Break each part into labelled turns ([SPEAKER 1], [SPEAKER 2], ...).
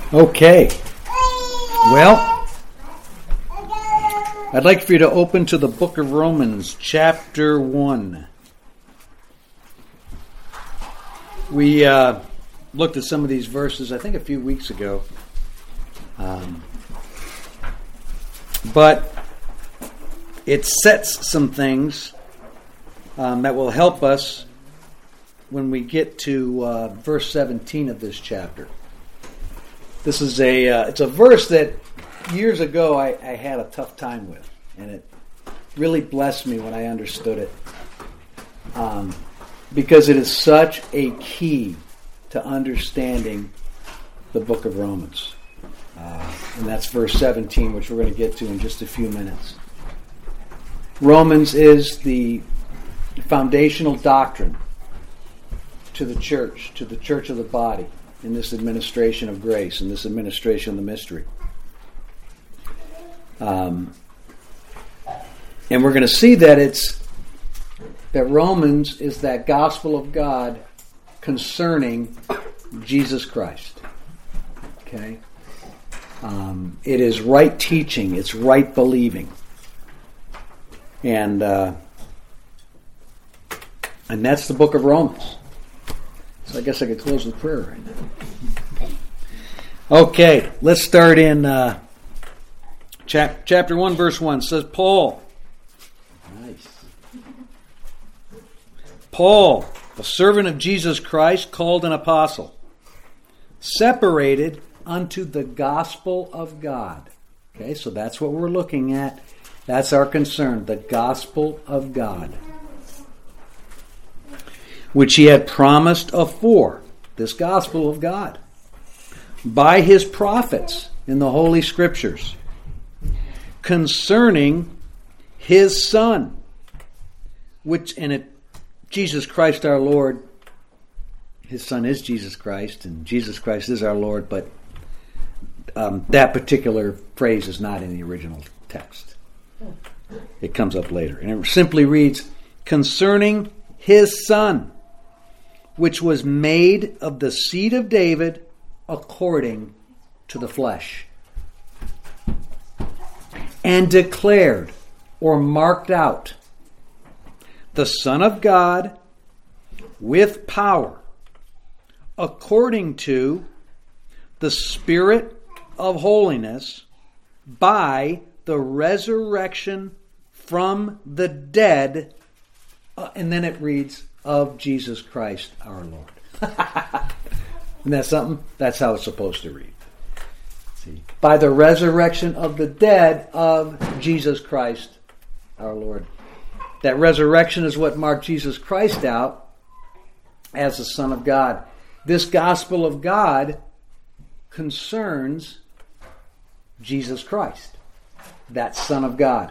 [SPEAKER 1] Okay. Well, I'd like for you to open to the book of Romans, chapter 1. We looked at some of these verses, I think, a few weeks ago. But it sets some things that will help us when we get to verse 17 of this chapter. This is it's a verse that years ago I had a tough time with, and it really blessed me when I understood it, because it is such a key to understanding the book of Romans. And that's verse 17, which we're going to get to in just a few minutes. Romans is the foundational doctrine to the church of the body, in this administration of grace, in this administration of the mystery. And we're going to see that that Romans is that gospel of God concerning Jesus Christ. Okay? It is right teaching, it's right believing. And that's the book of Romans. So I guess I could close with prayer right now. Okay, let's start in chapter 1, verse 1. It says, Paul, a servant of Jesus Christ, called an apostle, separated unto the gospel of God. Okay, so that's what we're looking at. That's our concern, the gospel of God, which he had promised afore, this gospel of God, by his prophets in the Holy Scriptures, concerning his Son, Jesus Christ our Lord. His Son is Jesus Christ, and Jesus Christ is our Lord, but that particular phrase is not in the original text. It comes up later, and it simply reads, concerning his Son, which was made of the seed of David according to the flesh, and declared or marked out the Son of God with power, according to the Spirit of holiness, by the resurrection from the dead, and then it reads, of Jesus Christ our Lord. Isn't that something? That's how it's supposed to read. See? By the resurrection of the dead of Jesus Christ our Lord. That resurrection is what marked Jesus Christ out as the Son of God. This gospel of God concerns Jesus Christ, that Son of God.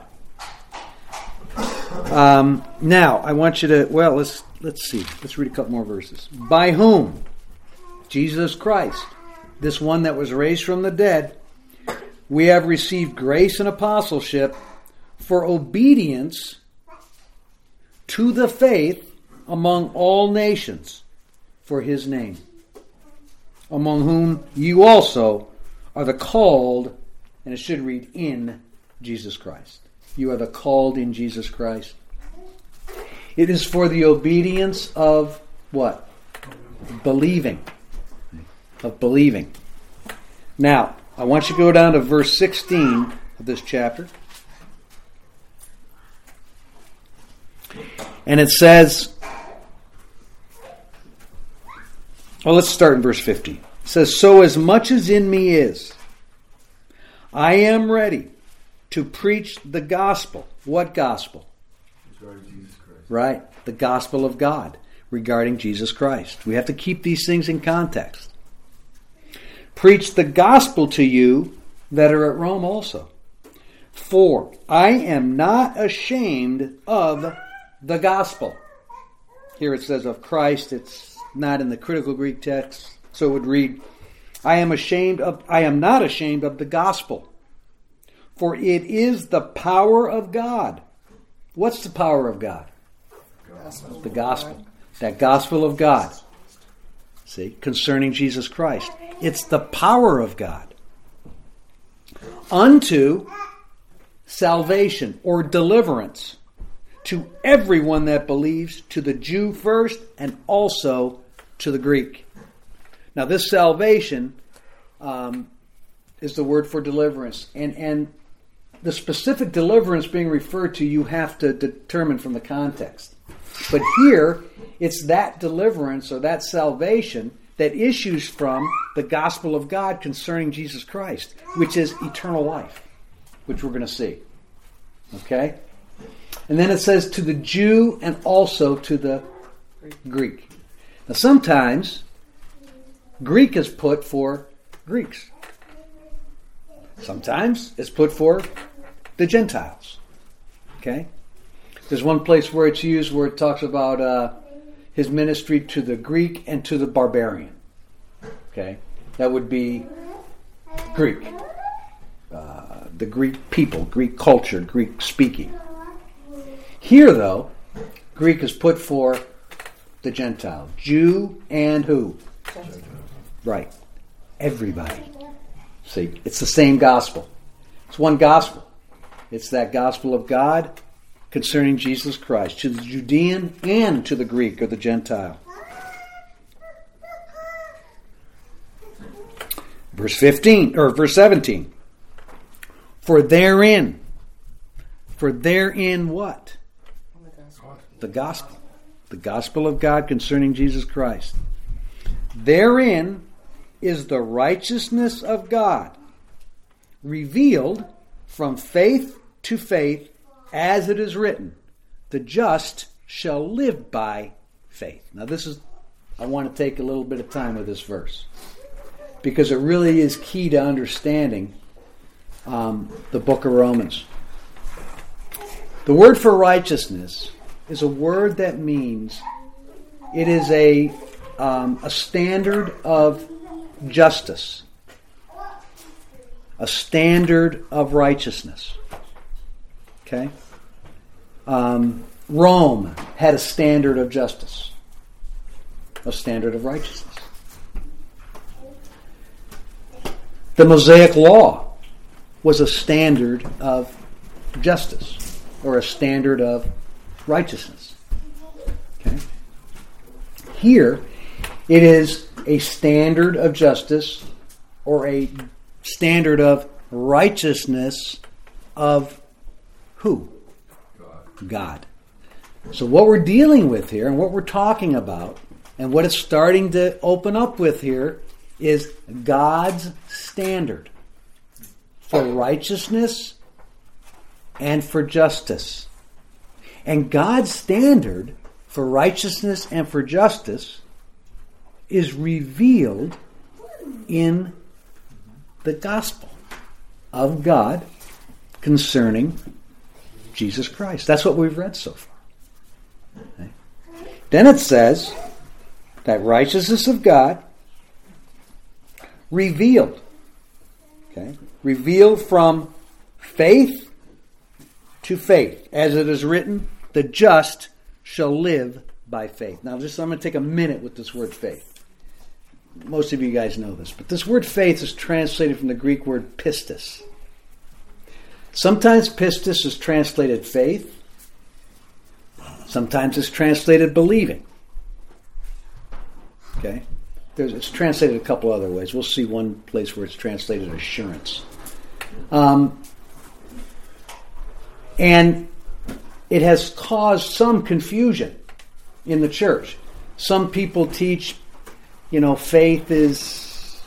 [SPEAKER 1] Now, I want you to, let's see. Let's read a couple more verses. By whom? Jesus Christ, this one that was raised from the dead, we have received grace and apostleship for obedience to the faith among all nations for his name, among whom you also are the called, and it should read, in Jesus Christ. You are the called in Jesus Christ. It is for the obedience of what? Believing. Of believing. Now, I want you to go down to verse 16 of this chapter. And it says, let's start in verse 15. It says, so as much as in me is, I am ready to preach the gospel. What gospel?
[SPEAKER 2] Regarding Jesus Christ.
[SPEAKER 1] Right. The gospel of God regarding Jesus Christ. We have to keep these things in context. Preach the gospel to you that are at Rome also. For I am not ashamed of the gospel. Here it says of Christ. It's not in the critical Greek text. So it would read, I am not ashamed of the gospel. For it is the power of God. What's the power of God? The gospel. That gospel of God. See, concerning Jesus Christ. It's the power of God. Unto salvation or deliverance to everyone that believes, to the Jew first and also to the Greek. Now this salvation is the word for deliverance. And the specific deliverance being referred to, you have to determine from the context. But here, it's that deliverance or that salvation that issues from the gospel of God concerning Jesus Christ, which is eternal life, which we're going to see. Okay? And then it says to the Jew and also to the Greek. Now sometimes Greek is put for Greeks. Sometimes it's put for the Gentiles. Okay? There's one place where it's used where it talks about his ministry to the Greek and to the barbarian. Okay? That would be Greek. The Greek people, Greek culture, Greek speaking. Here, though, Greek is put for the Gentile. Jew and who? Gentile. Right. Everybody. See, it's the same gospel. It's one gospel. It's that gospel of God concerning Jesus Christ, to the Judean and to the Greek or the Gentile. Verse 17. For therein what? The gospel. The gospel of God concerning Jesus Christ. Therein is the righteousness of God revealed from faith to faith, as it is written, the just shall live by faith. Now I want to take a little bit of time with this verse, because it really is key to understanding the book of Romans. The word for righteousness is a word that means it is a standard of justice, a standard of righteousness. Okay? Rome had a standard of justice, a standard of righteousness. The Mosaic Law was a standard of justice or a standard of righteousness. Okay? Here, it is a standard of justice or a standard of righteousness of who? God. So what we're dealing with here and what we're talking about and what it's starting to open up with here is God's standard for righteousness and for justice. And God's standard for righteousness and for justice is revealed in the gospel of God concerning Jesus Christ. That's what we've read so far. Okay. Then it says that righteousness of God revealed. Okay? Revealed from faith to faith. As it is written, the just shall live by faith. Now I'm going to take a minute with this word faith. Most of you guys know this, but this word faith is translated from the Greek word pistis. Sometimes pistis is translated faith. Sometimes it's translated believing. Okay? It's translated a couple other ways. We'll see one place where it's translated assurance. And it has caused some confusion in the church. Some people teach, faith is,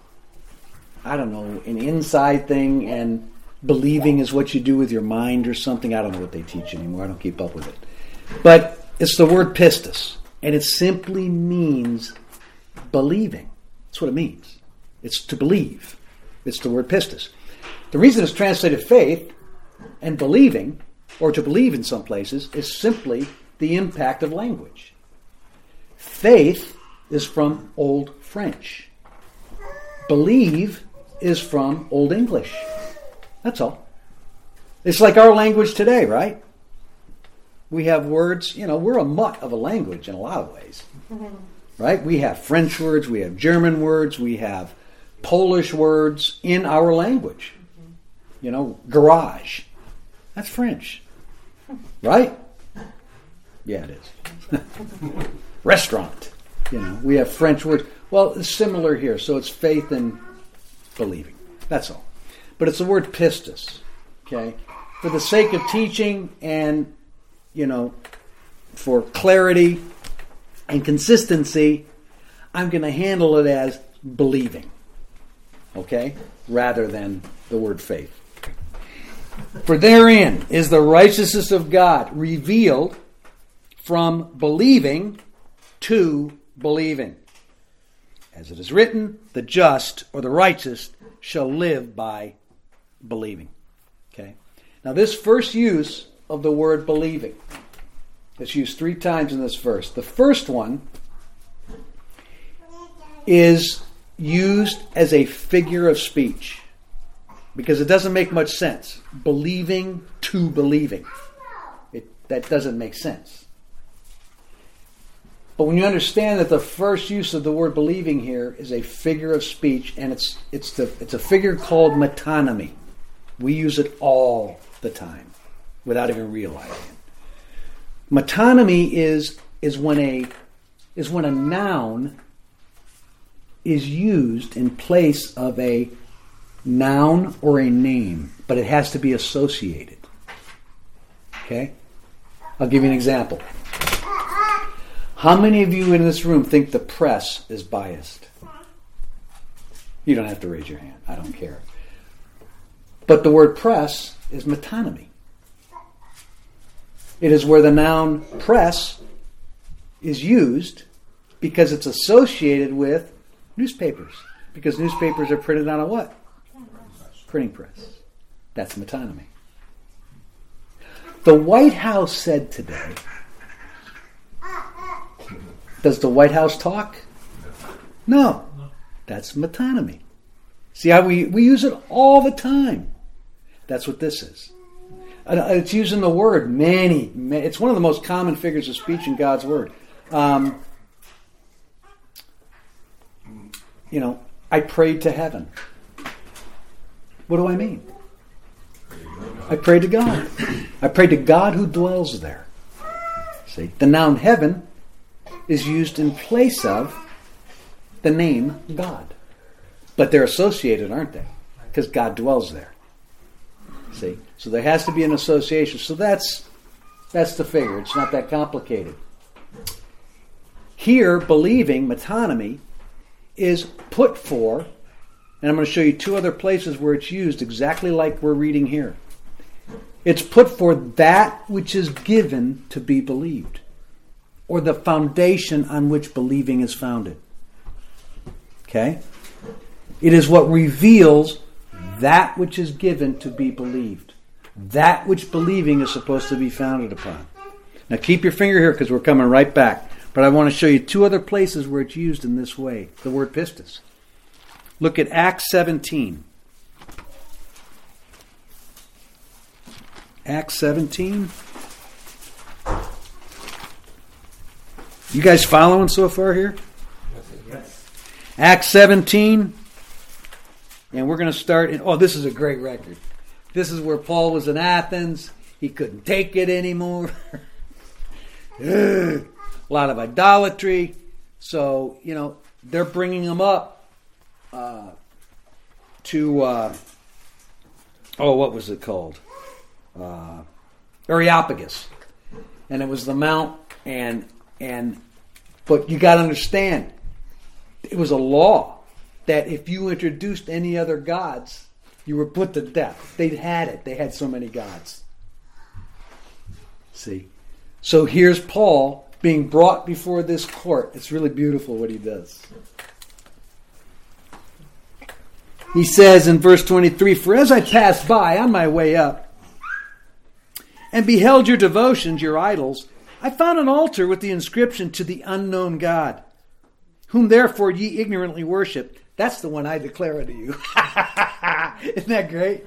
[SPEAKER 1] an inside thing, and believing is what you do with your mind or something. I don't know what they teach anymore. I don't keep up with it. But it's the word pistis, and it simply means believing. That's what it means. It's to believe. It's the word pistis. The reason it's translated faith and believing, or to believe in some places, is simply the impact of language. Faith is from Old French. Believe is from Old English. That's all. It's like our language today, right? We have words, we're a mutt of a language in a lot of ways. Right? We have French words, we have German words, we have Polish words in our language. You know, garage. That's French. Right? Yeah, it is. Restaurant. You know, we have French words. Well, it's similar here. So it's faith and believing. That's all. But it's the word pistis. Okay? For the sake of teaching and, you know, for clarity and consistency, I'm going to handle it as believing. Okay? Rather than the word faith. For therein is the righteousness of God revealed from believing to believing. As it is written, the just or the righteous shall live by believing. Okay? Now this first use of the word believing, it's used 3 times in this verse. The first one is used as a figure of speech because it doesn't make much sense. Believing to believing. That doesn't make sense. But when you understand that the first use of the word believing here is a figure of speech, and it's a figure called metonymy. We use it all the time without even realizing it. Metonymy is when a noun is used in place of a noun or a name, but it has to be associated. Okay? I'll give you an example. How many of you in this room think the press is biased? You don't have to raise your hand. I don't care. But the word press is metonymy. It is where the noun press is used because it's associated with newspapers. Because newspapers are printed on a what? Printing press. That's metonymy. The White House said today, does the White House talk? No. That's metonymy. See how we use it all the time. That's what this is. It's using the word many. It's one of the most common figures of speech in God's Word. I prayed to heaven. What do I mean? I prayed to God. I prayed to God who dwells there. See, the noun heaven is used in place of the name God. But they're associated, aren't they? Because God dwells there. See? So there has to be an association. So that's the figure. It's not that complicated. Here, believing, metonymy, is put for, and I'm going to show you 2 other places where it's used exactly like we're reading here. It's put for that which is given to be believed, or the foundation on which believing is founded. Okay? It is what reveals that which is given to be believed. That which believing is supposed to be founded upon. Now keep your finger here because we're coming right back. But I want to show you 2 other places where it's used in this way. The word pistis. Look at Acts 17. Acts 17. You guys following so far here?
[SPEAKER 2] Yes.
[SPEAKER 1] Acts 17. And we're going to start this is a great record. This is where Paul was in Athens. He couldn't take it anymore. A lot of idolatry. So, they're bringing him up to, what was it called? Areopagus. And it was the mount, but you got to understand, it was a law that if you introduced any other gods, you were put to death. They'd had it. They had so many gods. See? So here's Paul being brought before this court. It's really beautiful what he does. He says in verse 23, "For as I passed by on my way up, and beheld your devotions, your idols, I found an altar with the inscription, to the unknown God, whom therefore ye ignorantly worship." That's the one I declare unto you. Isn't that great?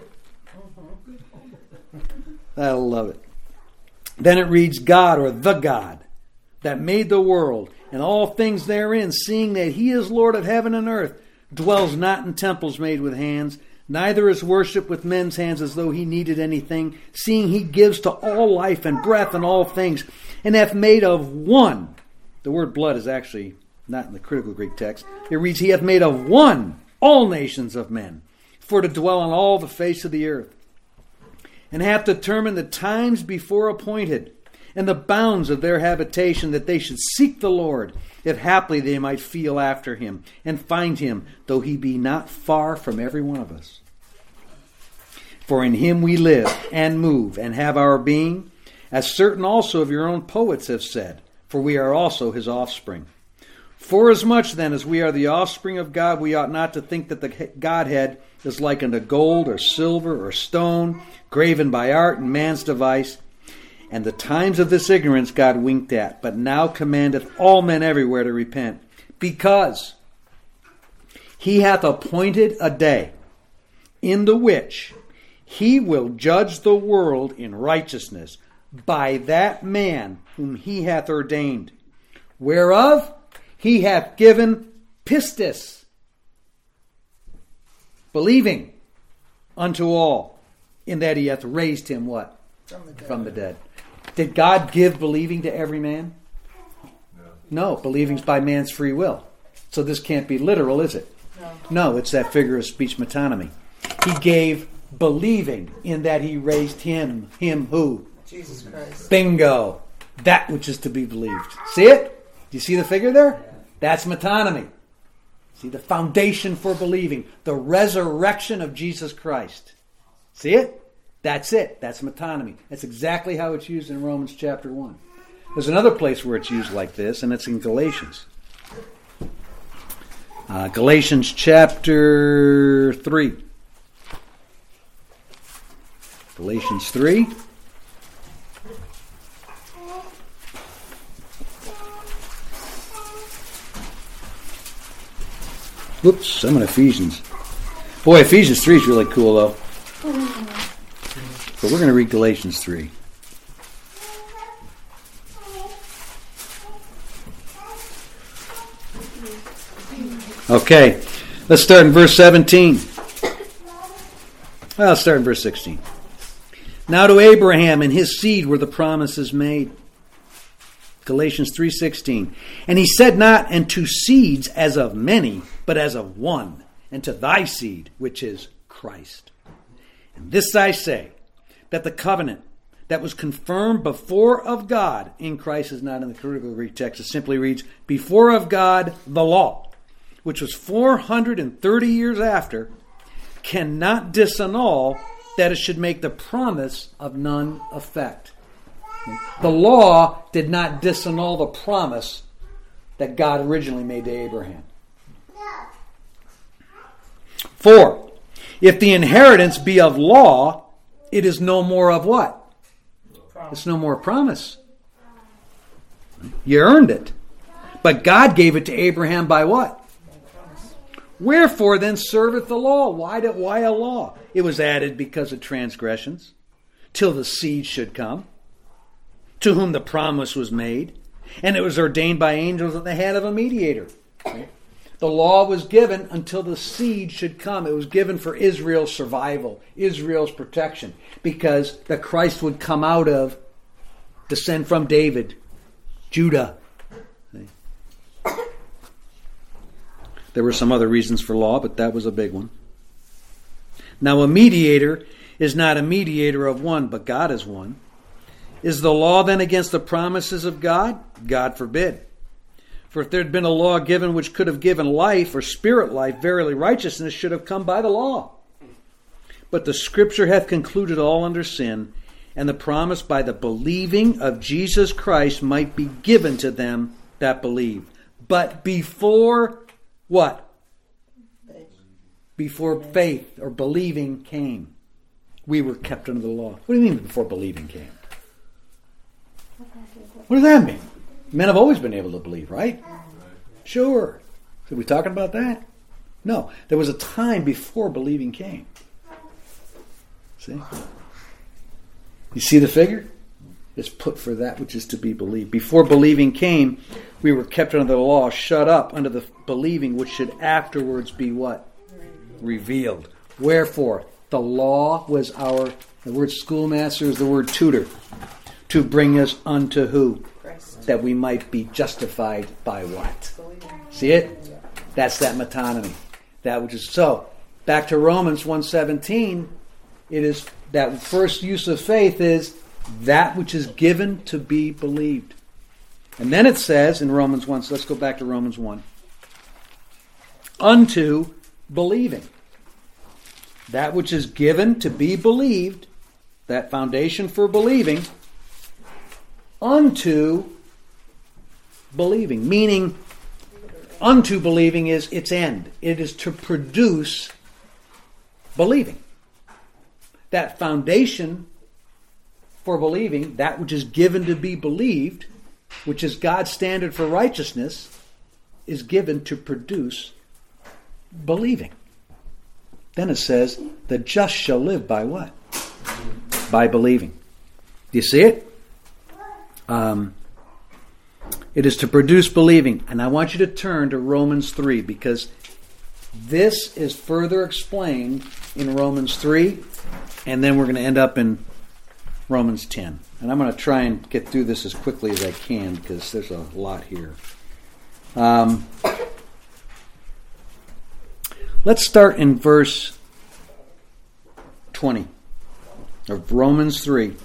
[SPEAKER 1] I love it. Then it reads, "God," or "the God, that made the world and all things therein, seeing that he is Lord of heaven and earth, dwells not in temples made with hands, neither is worshipped with men's hands as though he needed anything, seeing he gives to all life and breath and all things, and hath made of one. The word blood is actually not in the critical Greek text. It reads, he hath made of one all nations of men, for to dwell on all the face of the earth, and hath determined the times before appointed, and the bounds of their habitation, that they should seek the Lord, if haply they might feel after him, and find him, though he be not far from every one of us. For in him we live, and move, and have our being, as certain also of your own poets have said, for we are also his offspring. Forasmuch then as we are the offspring of God, we ought not to think that the Godhead is like unto gold, or silver, or stone, graven by art and man's device. And the times of this ignorance God winked at, but now commandeth all men everywhere to repent, because he hath appointed a day, in the which he will judge the world in righteousness by that man whom he hath ordained, whereof he hath given pistis, believing unto all, in that he hath raised him what? From the dead. Did God give believing to every man? No, believing's by man's free will. So this can't be literal, is it? No, it's that figure of speech metonymy. He gave believing in that he raised him. Him who?
[SPEAKER 3] Jesus Christ.
[SPEAKER 1] Bingo. That which is to be believed. See it? Do you see the figure there? That's metonymy. See, the foundation for believing. The resurrection of Jesus Christ. See it? That's it. That's metonymy. That's exactly how it's used in Romans chapter 1. There's another place where it's used like this, and it's in Galatians. Galatians chapter 3. Galatians 3. Whoops, I'm in Ephesians. Boy, Ephesians 3 is really cool, though. But we're going to read Galatians 3. Okay, let's start in verse 17. Well, let's start in verse 16. Now to Abraham and his seed were the promises made. Galatians 3:16. And he said not, and to seeds as of many, but as of one, and to thy seed, which is Christ. And this I say, that the covenant that was confirmed before of God, in Christ is not in the critical Greek text, it simply reads, before of God the law, which was 430 years after, cannot disannul that it should make the promise of none effect. The law did not disannul the promise that God originally made to Abraham. 4. If the inheritance be of law, it is no more of what? It's no more promise. You earned it. But God gave it to Abraham by what? Wherefore then serveth the law? Why a law? It was added because of transgressions, till the seed should come, to whom the promise was made, and it was ordained by angels at the hand of a mediator. Right? The law was given until the seed should come. It was given for Israel's survival, Israel's protection, because the Christ would come out of, descend from David, Judah. There were some other reasons for law, but that was a big one. Now a mediator is not a mediator of one, but God is one. Is the law then against the promises of God? God forbid. For if there had been a law given which could have given life or spirit life, verily righteousness should have come by the law. But the Scripture hath concluded all under sin, and the promise by the believing of Jesus Christ might be given to them that believe. But before what? Before faith or believing came, we were kept under the law. What do you mean before believing came? What does that mean? Men have always been able to believe, right? Sure. So are we talking about that? No. There was a time before believing came. See? You see the figure? is put for that which is to be believed. Before believing came, we were kept under the law, shut up under the believing which should afterwards be what? Revealed. Wherefore, the law was the word schoolmaster is the word tutor, to bring us unto who?
[SPEAKER 3] Christ.
[SPEAKER 1] That we might be justified by what? See it? That's that metonymy. That which is so. Back to Romans 1:17, it is that first use of faith is that which is given to be believed. And then it says in Romans 1, so let's go back to Romans 1. Unto believing. That which is given to be believed, that foundation for believing, unto believing. Meaning, unto believing is its end. It is to produce believing. That foundation for believing, that which is given to be believed, which is God's standard for righteousness, is given to produce believing. Then it says, the just shall live by what? By believing. Do you see it? It is to produce believing. And I want you to turn to Romans 3, because this is further explained in Romans 3, and then we're going to end up in Romans 10. And I'm going to try and get through this as quickly as I can, because there's a lot here. Let's start in verse 20 of Romans 3.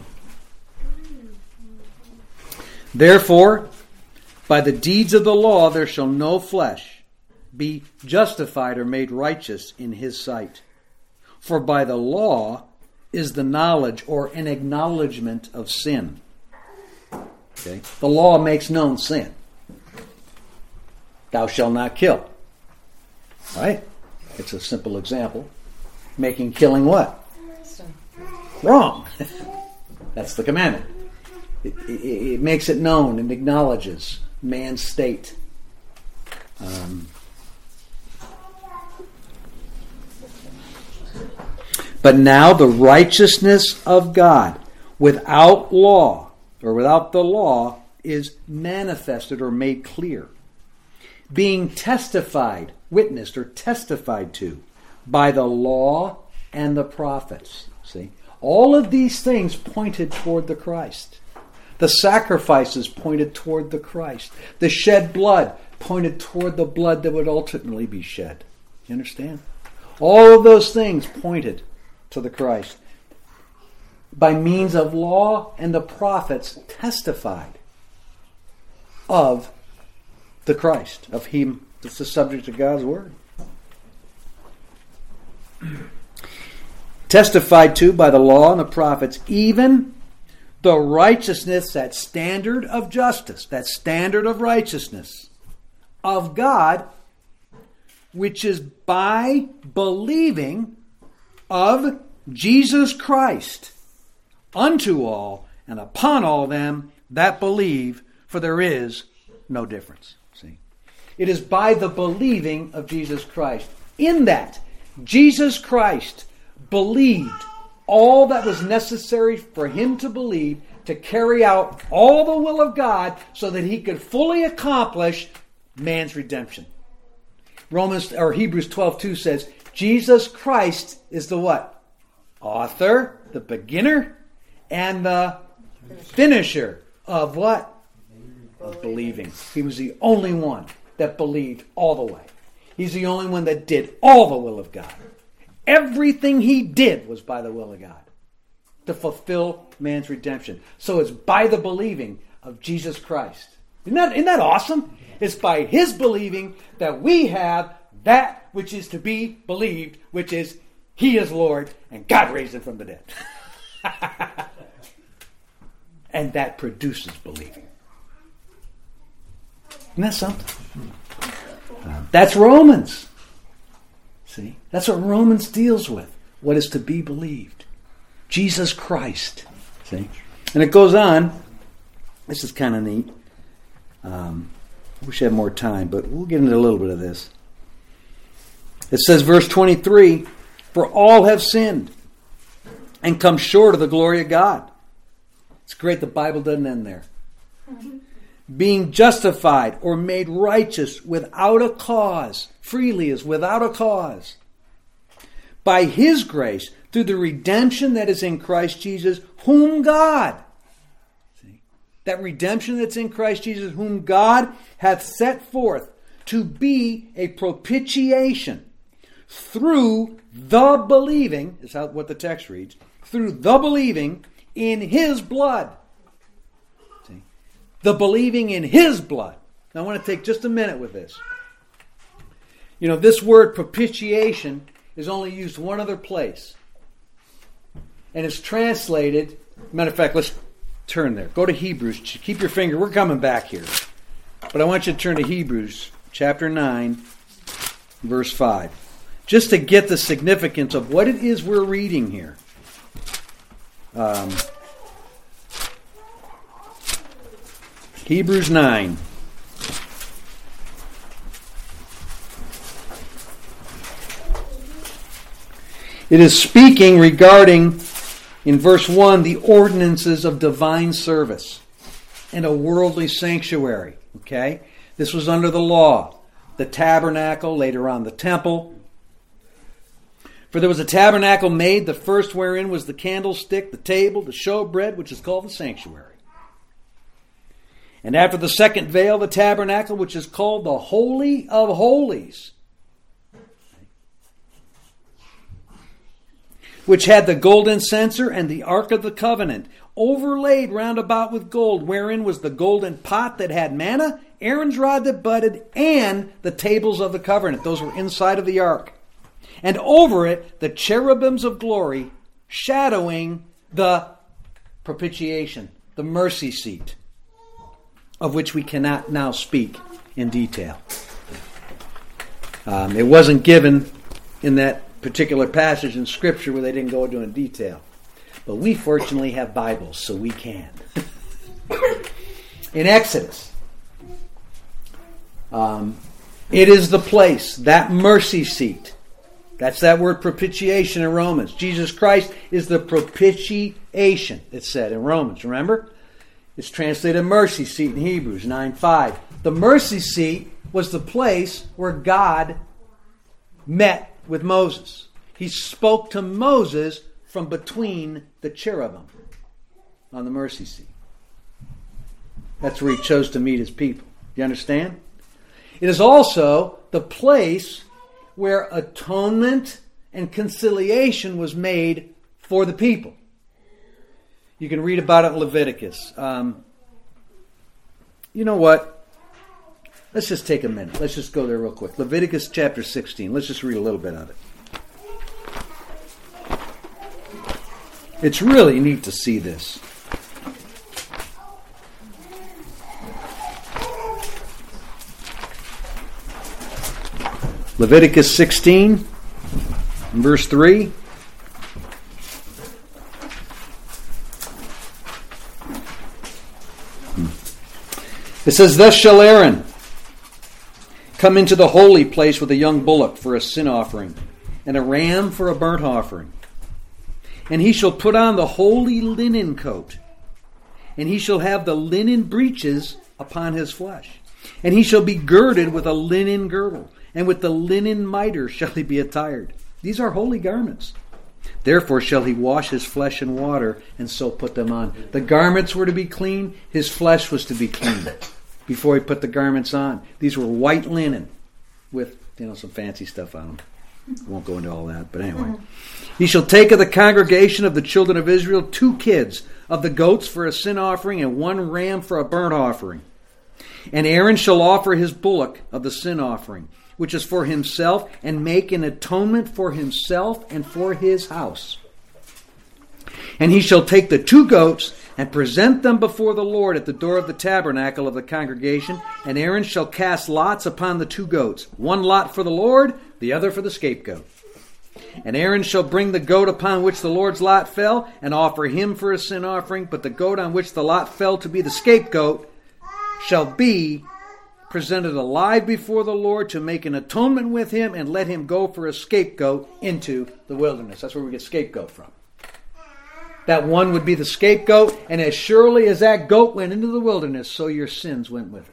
[SPEAKER 1] Therefore, by the deeds of the law there shall no flesh be justified or made righteous in his sight. For by the law is the knowledge or an acknowledgement of sin. Okay? The law makes known sin. Thou shalt not kill. Right? It's a simple example. Making killing what? Wrong. That's the commandment. It makes it known and acknowledges man's state. But now the righteousness of God without law, or without the law, is manifested or made clear, being testified, witnessed or testified to by the law and the prophets. See? All of these things pointed toward the Christ. The sacrifices pointed toward the Christ. The shed blood pointed toward the blood that would ultimately be shed. You understand? All of those things pointed to the Christ. By means of law and the prophets testified of the Christ, of him. That's the subject of God's word. Testified to by the law and the prophets, even the righteousness, that standard of justice, that standard of righteousness of God, which is by believing of Jesus Christ unto all and upon all them that believe, for there is no difference. See? It is by the believing of Jesus Christ. In that, Jesus Christ believed all that was necessary for him to believe to carry out all the will of God so that he could fully accomplish man's redemption. Hebrews 12:2 says, Jesus Christ is the what? Author, the beginner, and the finisher of what? Of believing. He was the only one that believed all the way. He's the only one that did all the will of God. Everything he did was by the will of God to fulfill man's redemption. So it's by the believing of Jesus Christ. Isn't that awesome? It's by his believing that we have that which is to be believed, which is he is Lord and God raised him from the dead. And that produces believing. Isn't that something? That's Romans. See? That's what Romans deals with. What is to be believed. Jesus Christ. See? And it goes on. This is kind of neat. Wish I had more time, but we'll get into a little bit of this. It says, verse 23, for all have sinned and come short of the glory of God. It's great the Bible doesn't end there. Being justified or made righteous without a cause. Freely is without a cause. By His grace, through the redemption that is in Christ Jesus, whom God... See? That redemption that's in Christ Jesus, whom God hath set forth to be a propitiation through the believing, is what the text reads, through the believing in His blood. See? The believing in His blood. Now I want to take just a minute with this. This word propitiation is only used one other place. And it's translated, matter of fact, let's turn there. Go to Hebrews. Keep your finger. We're coming back here. But I want you to turn to Hebrews chapter 9, verse 5. Just to get the significance of what it is we're reading here. Hebrews 9. It is speaking regarding, in verse 1, the ordinances of divine service and a worldly sanctuary. Okay? This was under the law. The tabernacle, later on the temple. For there was a tabernacle made, the first wherein was the candlestick, the table, the showbread, which is called the sanctuary. And after the second veil, the tabernacle, which is called the Holy of Holies, which had the golden censer and the ark of the covenant, overlaid round about with gold, wherein was the golden pot that had manna, Aaron's rod that budded, and the tables of the covenant. Those were inside of the ark. And over it, the cherubims of glory, shadowing the propitiation, the mercy seat, of which we cannot now speak in detail. It wasn't given in that particular passage in Scripture where they didn't go into in detail. But we fortunately have Bibles, so we can. In Exodus, it is the place, that mercy seat. That's that word propitiation in Romans. Jesus Christ is the propitiation, it said in Romans, remember? It's translated mercy seat in Hebrews 9:5. The mercy seat was the place where God met with Moses. He spoke to Moses from between the cherubim on the mercy seat. That's where He chose to meet His people. You understand? It is also the place where atonement and conciliation was made for the people. You can read about it in Leviticus. You know what? Let's just take a minute. Let's just go there real quick. Leviticus chapter 16. Let's just read a little bit of it. It's really neat to see this. Leviticus 16, verse 3. It says, "Thus shall Aaron come into the holy place with a young bullock for a sin offering, and a ram for a burnt offering. And he shall put on the holy linen coat, and he shall have the linen breeches upon his flesh. And he shall be girded with a linen girdle, and with the linen mitre shall he be attired. These are holy garments. Therefore shall he wash his flesh in water, and so put them on." The garments were to be clean, his flesh was to be clean before he put the garments on. These were white linen with some fancy stuff on them. I won't go into all that, but anyway. "He shall take of the congregation of the children of Israel 2 kids of the goats for a sin offering, and 1 ram for a burnt offering. And Aaron shall offer his bullock of the sin offering, which is for himself, and make an atonement for himself and for his house. And he shall take the 2 goats and present them before the Lord at the door of the tabernacle of the congregation. And Aaron shall cast lots upon the 2 goats, 1 lot for the Lord, the other for the scapegoat. And Aaron shall bring the goat upon which the Lord's lot fell, and offer him for a sin offering. But the goat on which the lot fell to be the scapegoat shall be presented alive before the Lord to make an atonement with him, and let him go for a scapegoat into the wilderness." That's where we get scapegoat from. That one would be the scapegoat, and as surely as that goat went into the wilderness, so your sins went with it.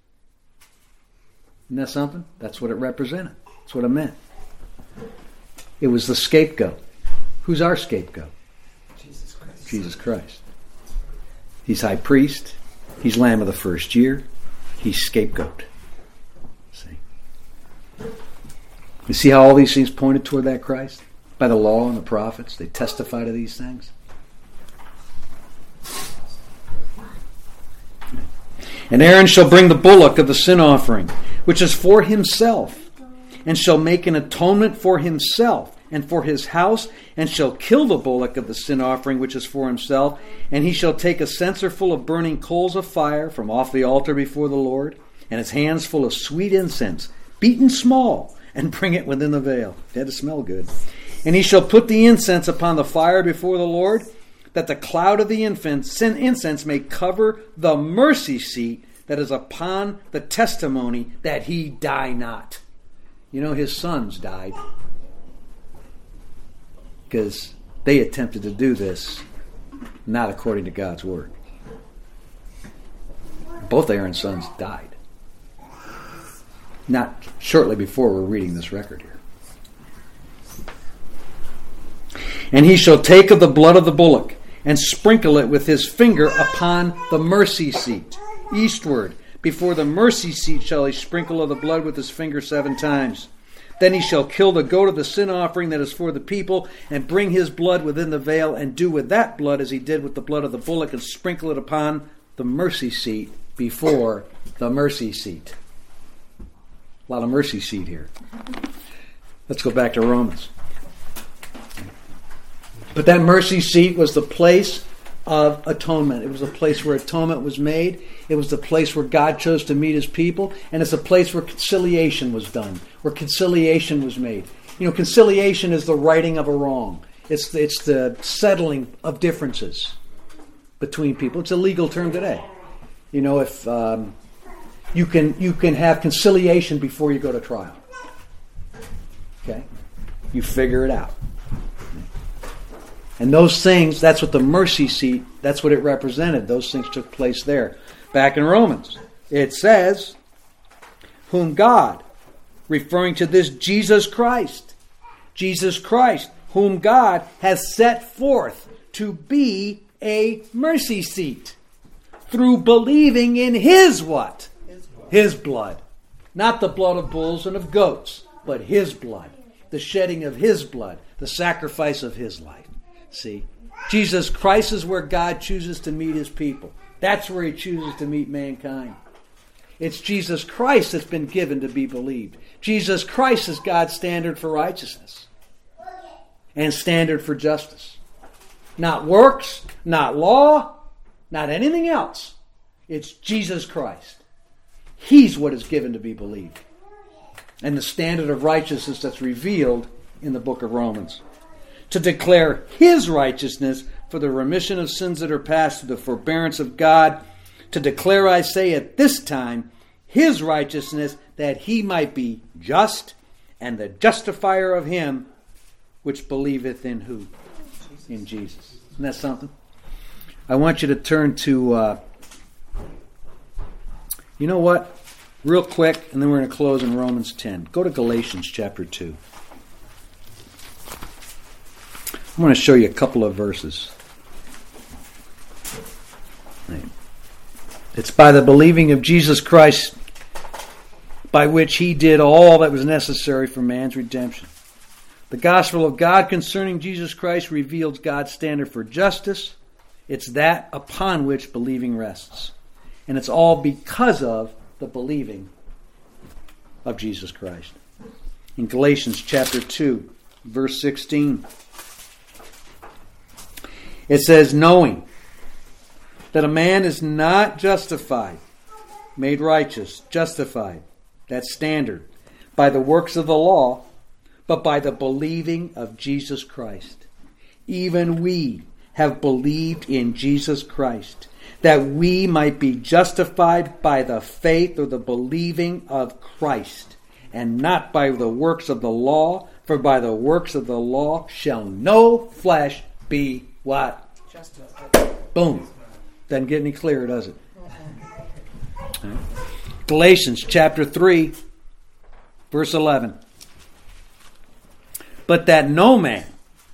[SPEAKER 1] Isn't that something? That's what it represented. That's what it meant. It was the scapegoat. Who's our scapegoat?
[SPEAKER 2] Jesus Christ.
[SPEAKER 1] Jesus Christ. He's high priest. He's lamb of the first year. He's scapegoat. See? You see how all these things pointed toward that Christ? By the law and the prophets, they testify to these things. And Aaron shall bring the bullock of the sin offering, which is for himself, and shall make an atonement for himself and for his house, and shall kill the bullock of the sin offering, which is for himself, and he shall take a censer full of burning coals of fire from off the altar before the Lord, and his hands full of sweet incense, beaten small, and bring it within the veil. It had to smell good. And he shall put the incense upon the fire before the Lord, that the cloud of the incense may cover the mercy seat that is upon the testimony that he die not. You know, his sons died because they attempted to do this not according to God's word. Both Aaron's sons died. Not shortly before we're reading this record here. And he shall take of the blood of the bullock and sprinkle it with his finger upon the mercy seat, eastward. Before the mercy seat shall he sprinkle of the blood with his finger 7 times. Then he shall kill the goat of the sin offering that is for the people, and bring his blood within the veil, and do with that blood as he did with the blood of the bullock, and sprinkle it upon the mercy seat before the mercy seat. A lot of mercy seat here. Let's go back to Romans. But that mercy seat was the place of atonement. It was a place where atonement was made. It was the place where God chose to meet his people. And it's a place where conciliation was done, where conciliation was made. You know, conciliation is the righting of a wrong. It's the settling of differences between people. It's a legal term today. You know, if you can have conciliation before you go to trial. Okay? You figure it out. And those things, that's what the mercy seat, that's what it represented. Those things took place there. Back in Romans, it says, whom God, referring to this Jesus Christ, whom God has set forth to be a mercy seat through believing in his what? His blood. Not the blood of bulls and of goats, but his blood. The shedding of his blood, the sacrifice of his life. See, Jesus Christ is where God chooses to meet his people. That's where he chooses to meet mankind. It's Jesus Christ that's been given to be believed. Jesus Christ is God's standard for righteousness and standard for justice. Not works, not law, not anything else. It's Jesus Christ. He's what is given to be believed. And the standard of righteousness that's revealed in the book of Romans. To declare his righteousness for the remission of sins that are past through the forbearance of God. To declare, I say, at this time, his righteousness, that he might be just and the justifier of him which believeth in who? In Jesus. Isn't that something? I want you to turn to, you know what? Real quick, and then we're going to close in Romans 10. Go to Galatians chapter 2. I want to show you a couple of verses. It's by the believing of Jesus Christ, by which he did all that was necessary for man's redemption. The gospel of God concerning Jesus Christ reveals God's standard for justice. It's that upon which believing rests. And it's all because of the believing of Jesus Christ. In Galatians chapter 2, verse 16, it says, knowing that a man is not justified, made righteous, justified, that standard, by the works of the law, but by the believing of Jesus Christ. Even we have believed in Jesus Christ, that we might be justified by the faith or the believing of Christ, and not by the works of the law, for by the works of the law shall no flesh be what? Boom. Doesn't get any clearer, does it? Right. Galatians chapter 3, verse 11. But that no man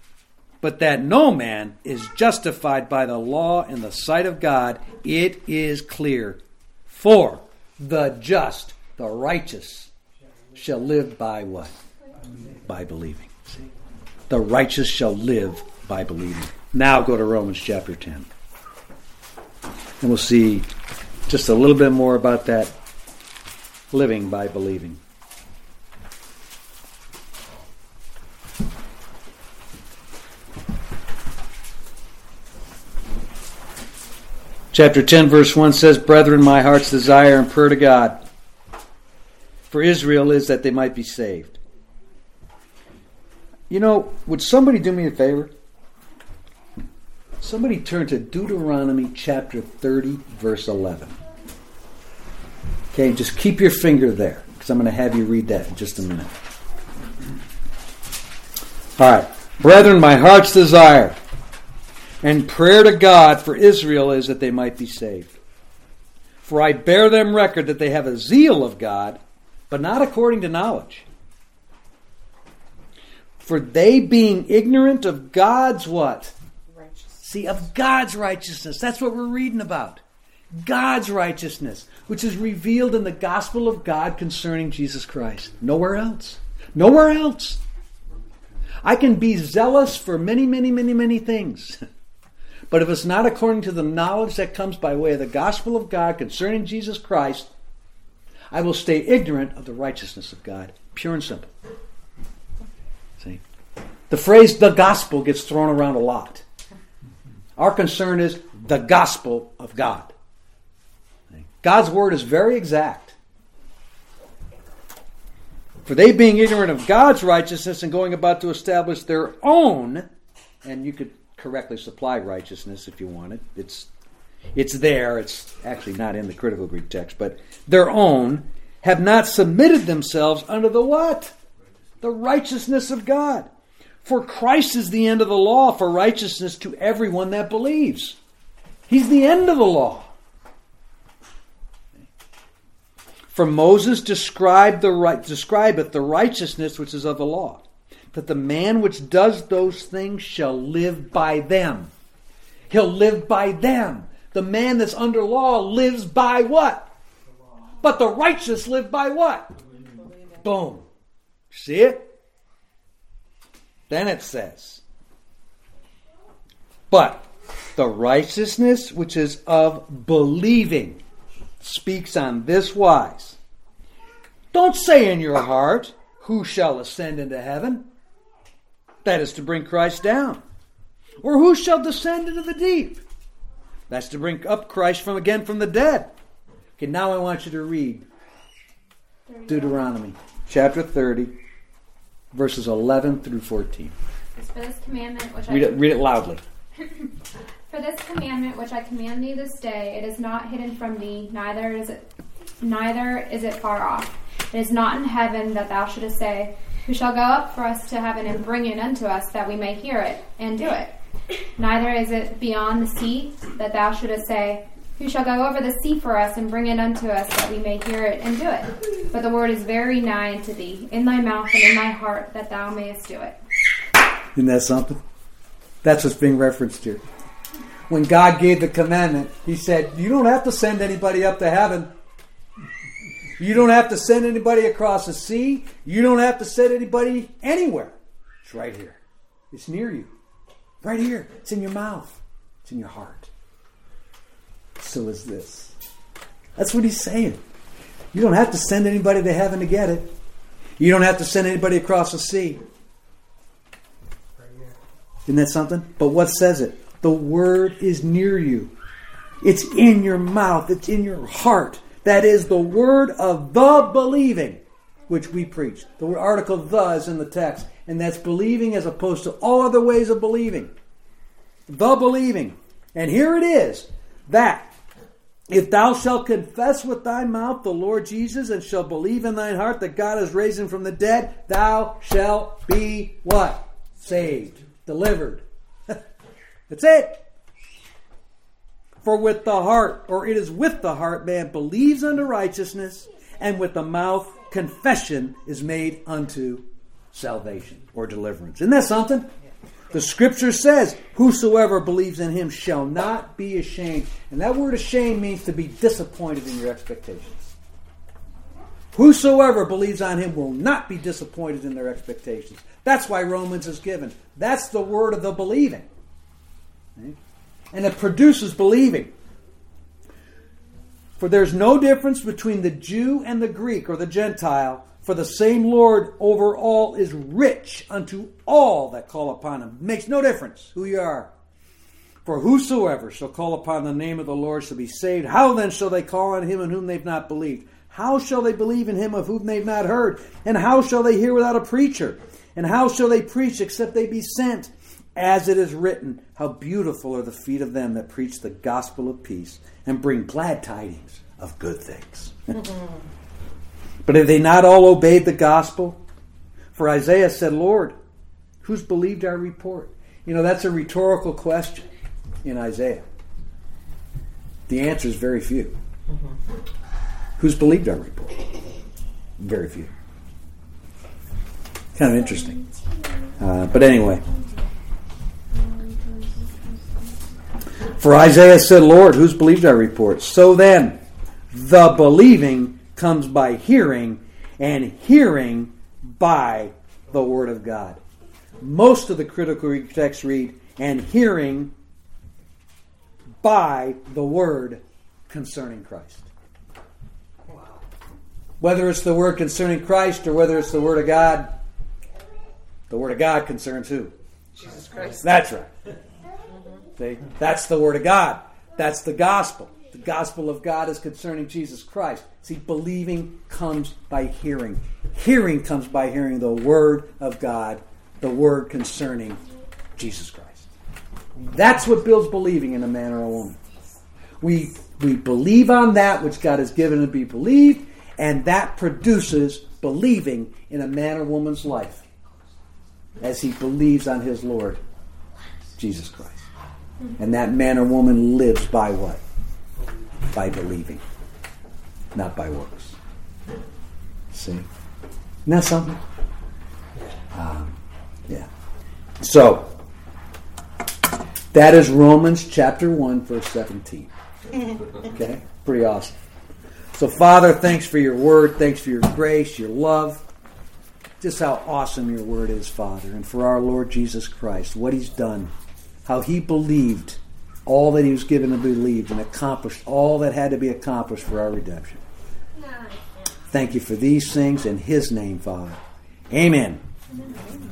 [SPEAKER 1] is justified by the law in the sight of God, it is clear. For the just, the righteous, shall live by what? By believing. See? The righteous shall live by believing. Now go to Romans chapter 10. And we'll see just a little bit more about that living by believing. Chapter 10, verse 1 says, Brethren, my heart's desire and prayer to God for Israel is that they might be saved. You know, would somebody do me a favor? Somebody turn to Deuteronomy chapter 30, verse 11. Okay, just keep your finger there, because I'm going to have you read that in just a minute. All right. Brethren, my heart's desire and prayer to God for Israel is that they might be saved. For I bear them record that they have a zeal of God, but not according to knowledge. For they being ignorant of God's what? See, of God's righteousness. That's what we're reading about. God's righteousness, which is revealed in the gospel of God concerning Jesus Christ. Nowhere else. Nowhere else. I can be zealous for many, many, many, many things. But if it's not according to the knowledge that comes by way of the gospel of God concerning Jesus Christ, I will stay ignorant of the righteousness of God. Pure and simple. See? The phrase, the gospel, gets thrown around a lot. Our concern is the gospel of God. God's word is very exact. For they being ignorant of God's righteousness and going about to establish their own, and you could correctly supply righteousness if you want it. It's there. It's actually not in the critical Greek text, but their own have not submitted themselves unto the what? The righteousness of God. For Christ is the end of the law for righteousness to everyone that believes. He's the end of the law. For Moses describeth the righteousness which is of the law, that the man which does those things shall live by them. He'll live by them. The man that's under law lives by what? But the righteous live by what? Boom. See it? Then it says, but the righteousness which is of believing speaks on this wise. Don't say in your heart, who shall ascend into heaven? That is to bring Christ down. Or who shall descend into the deep? That's to bring up Christ from the dead. Okay, now I want you to read Deuteronomy chapter 30, verses 11 through 14.
[SPEAKER 3] For this commandment which
[SPEAKER 1] read it loudly.
[SPEAKER 3] For this commandment which I command thee this day, it is not hidden from thee, neither is it far off. It is not in heaven that thou shouldest say, who shall go up for us to heaven and bring it unto us, that we may hear it and do it? Neither is it beyond the sea, that thou shouldest say, who shall go over the sea for us and bring it unto us, that we may hear it and do it? But the word is very nigh unto thee, in thy mouth and in thy heart, that thou mayest do it.
[SPEAKER 1] Isn't that something? That's what's being referenced here. When God gave the commandment, He said, you don't have to send anybody up to heaven. You don't have to send anybody across the sea. You don't have to send anybody anywhere. It's right here. It's near you. Right here. It's in your mouth. It's in your heart. So is this. That's what He's saying. You don't have to send anybody to heaven to get it. You don't have to send anybody across the sea. Isn't that something? But what says it? The word is near you. It's in your mouth. It's in your heart. That is the word of the believing, which we preach. The article "the" is in the text, and that's believing as opposed to all other ways of believing. The believing. And here it is, that if thou shalt confess with thy mouth the Lord Jesus and shalt believe in thine heart that God has raised him from the dead, thou shalt be what? Saved. Delivered. That's it. For with the heart, or it is with the heart, man believes unto righteousness, and with the mouth confession is made unto salvation or deliverance. Isn't that something? The scripture says, whosoever believes in him shall not be ashamed. And that word ashamed means to be disappointed in your expectations. Whosoever believes on him will not be disappointed in their expectations. That's why Romans is given. That's the word of the believing. And it produces believing. For there's no difference between the Jew and the Greek or the Gentile, for the same Lord over all is rich unto all that call upon him. It makes no difference who you are. For whosoever shall call upon the name of the Lord shall be saved. How then shall they call on him in whom they've not believed? How shall they believe in him of whom they've not heard? And how shall they hear without a preacher? And how shall they preach except they be sent? As it is written, how beautiful are the feet of them that preach the gospel of peace and bring glad tidings of good things. But have they not all obeyed the gospel? For Isaiah said, Lord, who's believed our report? You know, that's a rhetorical question in Isaiah. The answer is very few. Who's believed our report? Very few. Kind of interesting. But anyway. For Isaiah said, Lord, who's believed our report? So then, the believing comes by hearing, and hearing by the Word of God. Most of the critical Greek texts read, and hearing by the Word concerning Christ. Whether it's the Word concerning Christ or whether it's the Word of God concerns who?
[SPEAKER 4] Jesus Christ.
[SPEAKER 1] That's right. See? That's the Word of God. That's the gospel. The gospel of God is concerning Jesus Christ. See, believing comes by hearing. Hearing comes by hearing the Word of God, the Word concerning Jesus Christ. That's what builds believing in a man or a woman. We believe on that which God has given to be believed, and that produces believing in a man or woman's life as he believes on his Lord, Jesus Christ. And that man or woman lives by what? By believing, not by works. See? Isn't that something? Yeah. So, that is Romans chapter 1, verse 17. Okay? Pretty awesome. So, Father, thanks for your word. Thanks for your grace, your love. Just how awesome your word is, Father. And for our Lord Jesus Christ, what he's done. How he believed all that he was given to believe and accomplished all that had to be accomplished for our redemption. Thank you for these things in his name, Father. Amen.